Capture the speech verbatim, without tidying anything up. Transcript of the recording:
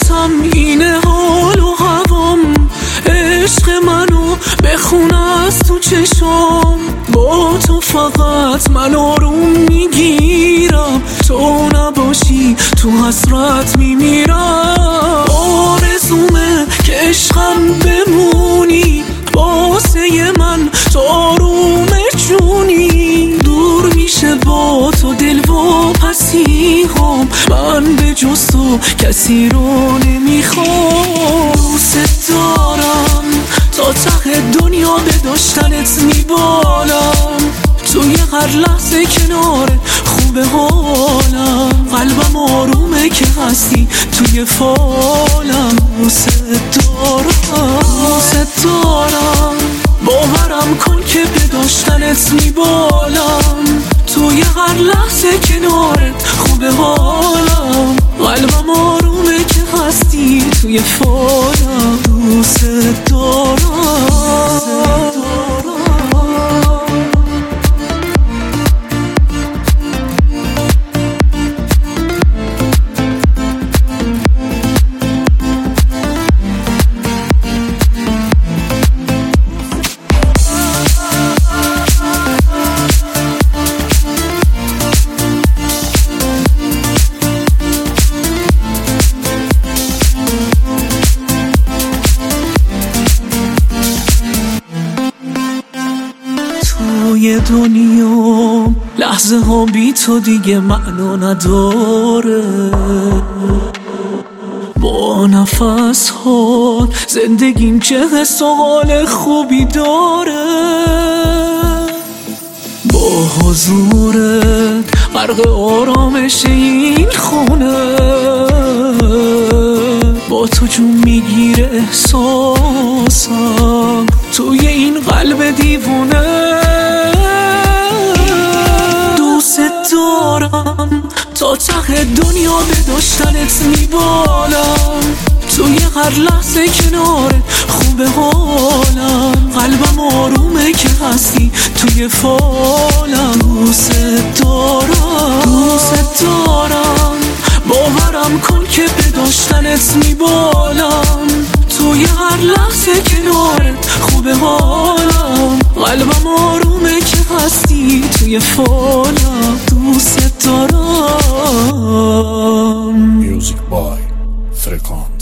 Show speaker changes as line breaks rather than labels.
واسم اینه حال و هوام، عشق منو بخون از تو چشام. با تو فقط من آروم میگیرم، تو نباشی تو حسرت میمیرم. آرزومه که عشقم بمونی، واسه من تو آروم جونی. دور میشه با تو دل و پسی هم، من به جز تو کسی رو نمیخوام. دوست دارم تا ته دنیا به داشتنت میبالم، توی هر لحظه کنار خوب حالم. قلبم آرومه که هستی توی فالم. دوست دارم دوست دارم باورم کن که به داشتنت میبالم، توی هر لحظه کنارت خوب حالم. قلبم آرومه که هستی توی فالم. دوست دارم توی دنیا لحظه ها بی تو دیگه معنا نداره. با نفس ها زندگیم چه حس و حال خوبی داره. با حضورت غرق آرامش این خونه، با تو جون میگیره احساسم توی این قلب دیوونه. دوست دارم تا ته دنیا به داشتنت میبالم، توی هر لحظه کنار خوب حالم. قلبم آرومه که هستی توی فالم. دوست دارم دوست دارم باورم کن که به داشتنت میبالم، توی هر لحظه کنارت خوب حالم. قلبم آرومه که هستی توی فالم. دوست دارم.
Music by Frekan.